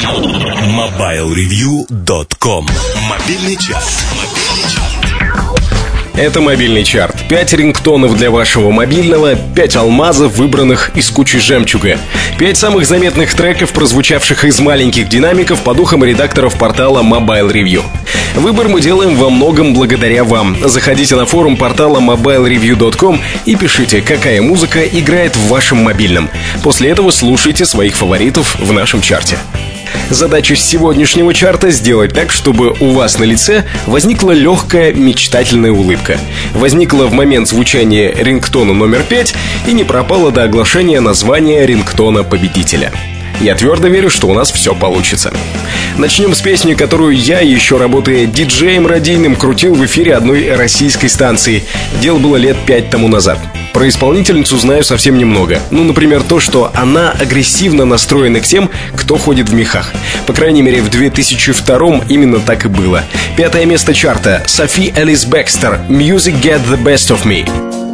MobileReview.com. Мобильный час. Это мобильный чарт. 5 рингтонов для вашего мобильного, 5 алмазов, выбранных из кучи жемчуга. 5 самых заметных треков, прозвучавших из маленьких динамиков по духам редакторов портала Mobile Review. Выбор мы делаем во многом благодаря вам. Заходите на форум портала MobileReview.com и пишите, какая музыка играет в вашем мобильном. После этого слушайте своих фаворитов в нашем чарте. Задача сегодняшнего чарта — сделать так, чтобы у вас на лице возникла легкая мечтательная улыбка. Возникла в момент звучания рингтона номер 5 и не пропала до оглашения названия рингтона победителя. Я твердо верю, что у нас все получится. Начнем с песни, которую я, еще работая диджеем радийным, крутил в эфире одной российской станции. Дело было лет 5 тому назад. Про исполнительницу знаю совсем немного. Например, то, что она агрессивно настроена к тем, кто ходит в мехах. По крайней мере, в 2002-м именно так и было. 5-е место чарта. Софи Элис Бекстер. Music Get the Best of Me.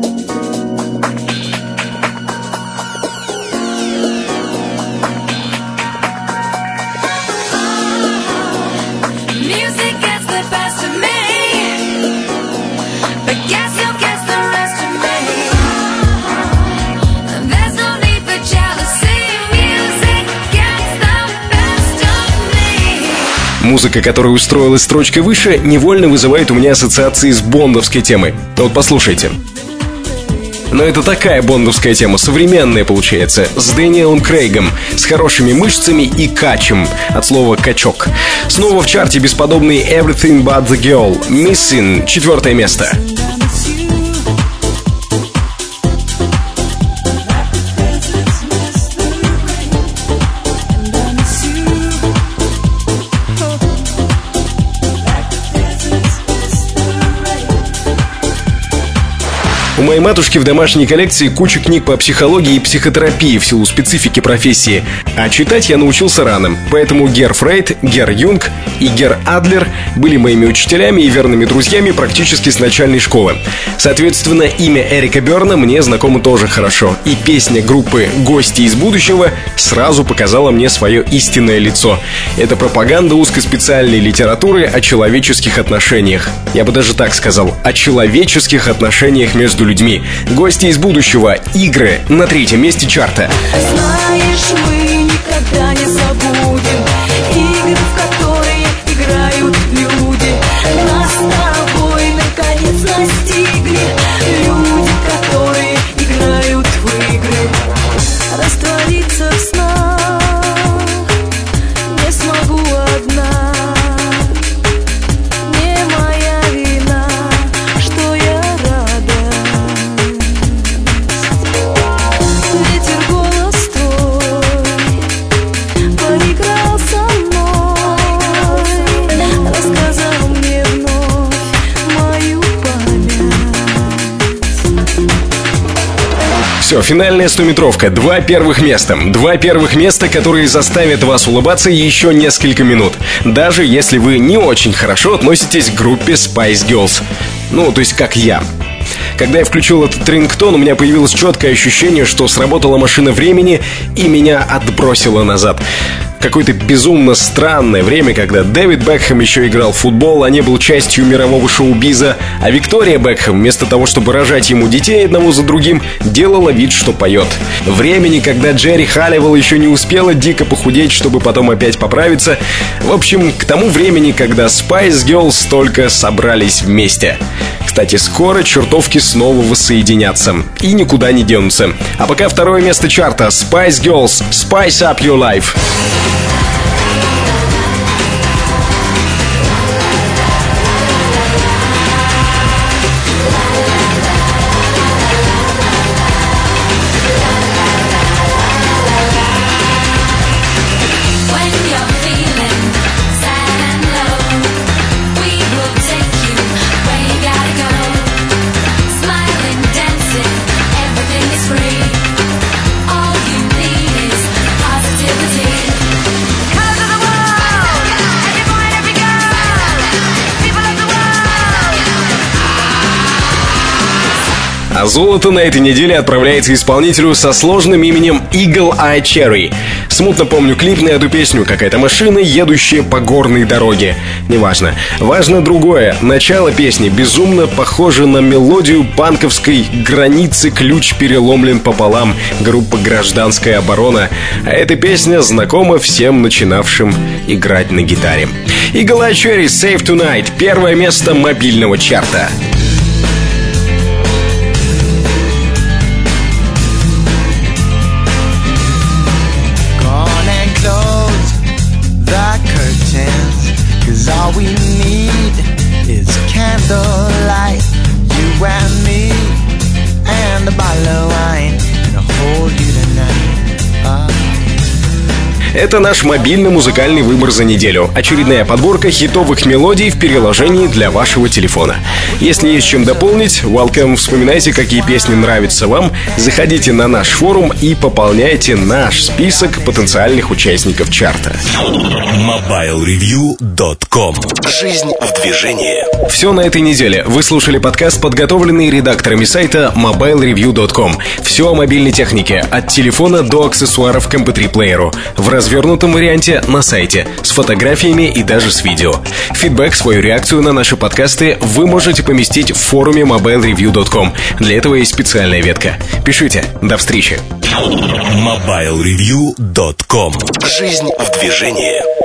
Музыка, которая устроилась строчкой выше, невольно вызывает у меня ассоциации с бондовской темой. Вот послушайте. Но это такая бондовская тема, современная получается, с Дэниелом Крейгом, с хорошими мышцами и качем, от слова «качок». Снова в чарте бесподобный Everything But The Girl, Missing, 4-е место. У моей матушки в домашней коллекции куча книг по психологии и психотерапии в силу специфики профессии. А читать я научился рано. Поэтому Гер Фрейд, Гер Юнг и Гер Адлер были моими учителями и верными друзьями практически с начальной школы. Соответственно, имя Эрика Берна мне знакомо тоже хорошо. И песня группы «Гости из будущего» сразу показала мне свое истинное лицо. Это пропаганда узкоспециальной литературы о человеческих отношениях. Я бы даже так сказал, о человеческих отношениях между людьми. «Гости из будущего», игры на 3-м месте чарта. Знаешь, мы никогда не забудем игры, в которые играют люди. Нас с тобой наконец настигли люди, которые играют в игры. Раствориться в снах не смогу одна. Не моя вина, что я рада. Ветер голос твой поиграл со мной, рассказал мне вновь мою память. Все, финальная 100-метровка. 2 первых места. 2 первых места, которые заставят вас улыбаться еще несколько минут. Даже если вы не очень хорошо относитесь к группе Spice Girls. То есть как я. Когда я включил этот рингтон, у меня появилось четкое ощущение, что сработала машина времени и меня отбросило назад. Какое-то безумно странное время, когда Дэвид Бекхэм еще играл в футбол, а не был частью мирового шоу-биза, а Виктория Бекхэм, вместо того, чтобы рожать ему детей одного за другим, делала вид, что поет. Времени, когда Джерри Халливелл еще не успела дико похудеть, чтобы потом опять поправиться. В общем, к тому времени, когда Spice Girls только собрались вместе. Кстати, скоро чертовки снова воссоединятся и никуда не денутся. А пока 2-е место чарта. Spice Girls, Spice Up Your Life. Золото на этой неделе отправляется исполнителю со сложным именем Eagle Eye Cherry. С Смутно помню клип на эту песню. Какая-то машина, едущая по горной дороге. Неважно. Важно другое. Начало песни безумно похоже на мелодию панковской «Границы, ключ переломлен пополам» группы «Гражданская оборона». А эта песня знакома всем начинавшим играть на гитаре. Eagle Eye Cherry Save Tonight. Первое место мобильного чарта. All we need is candlelight, you and me, and a bottle of wine, and I'll hold you tonight. Это наш мобильный музыкальный выбор за неделю. Очередная подборка хитовых мелодий в переложении для вашего телефона. Если есть чем дополнить, welcome, вспоминайте, какие песни нравятся вам, заходите на наш форум и пополняйте наш список потенциальных участников чарта. MobileReview.com. Жизнь в движении. Все на этой неделе. Вы слушали подкаст, подготовленный редакторами сайта MobileReview.com. Все о мобильной технике, от телефона до аксессуаров к MP3-плееру. В развернутом варианте на сайте, с фотографиями и даже с видео. Фидбэк, свою реакцию на наши подкасты вы можете поместить в форуме MobileReview.com. Для этого есть специальная ветка. Пишите. До встречи. MobileReview.com. Жизнь в движении.